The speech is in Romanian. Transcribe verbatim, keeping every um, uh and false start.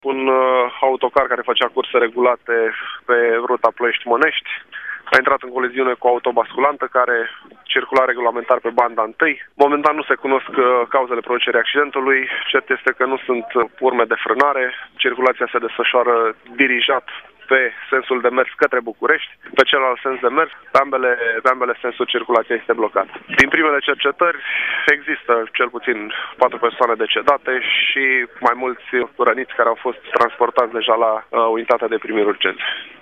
Un uh, autocar care făcea curse regulate pe ruta Ploiești-Mănești a intrat în coliziune cu o autobasculantă care circula regulamentar pe banda întâi. Momentan nu se cunosc uh, cauzele producerii accidentului. Cert este că nu sunt urme de frânare. Circulația se desfășoară dirijat pe sensul de mers către București, pe celălalt sens de mers, pe ambele, pe ambele sensuri circulația este blocată. Din primele cercetări există cel puțin patru persoane decedate și mai mulți răniți care au fost transportați deja la uh, unitatea de primiri urgențe.